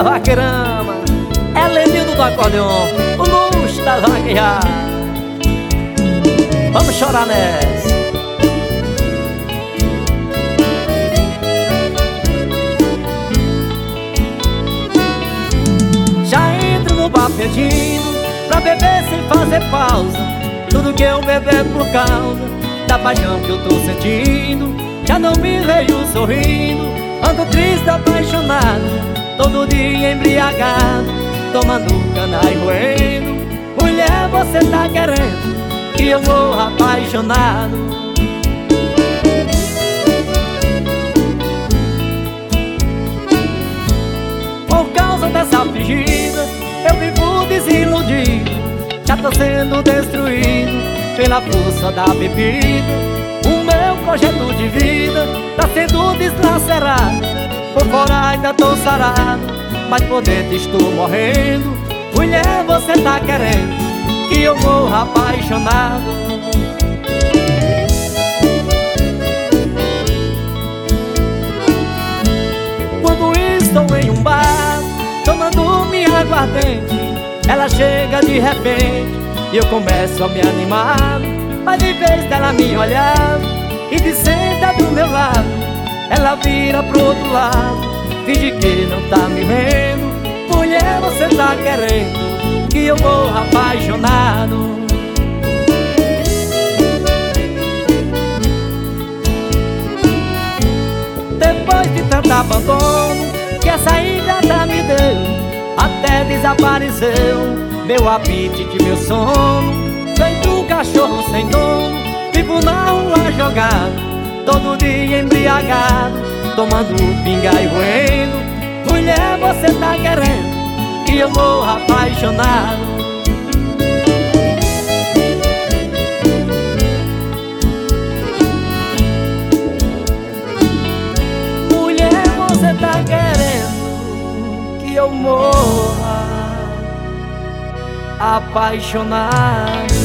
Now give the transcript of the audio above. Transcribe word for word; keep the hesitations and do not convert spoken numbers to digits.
da vaqueirama, é Lenildo do acordeon, o luxo das vaquejadas. Vamos chorar nessa. Já entro no bar pedindo pra beber sem fazer pausa, tudo que eu beber por causa da paixão que eu tô sentindo. Já não me vejo sorrindo, ando triste, apaixonado, todo dia embriagado, tomando cana e roendo. Mulher, você tá querendo que eu morra apaixonado. Por causa dessa fingida, eu vivo desiludido, já tô sendo destruído pela força da bebida. O meu projeto de vida tá sendo deslacerado, por fora ainda tô sarado, mas por dentro estou morrendo. Mulher, você tá querendo que eu morra apaixonado. Quando estou em um bar, tomando minha aguardente, ela chega de repente e eu começo a me animar. Mas em vez dela me olhar e de senta do meu lado, ela vira pro outro lado, finge que não tá me vendo. Mulher, você tá querendo que eu morra apaixonado. Depois de tanto abandono que essa ilha tá me deu, até desapareceu meu apetite, meu sono. Feito um cachorro sem dono, vivo na rua jogado, todo dia embriagado, tomando pinga e roendo. Mulher, você tá querendo que eu morra apaixonado. Mulher, você tá querendo que eu morra apaixonado.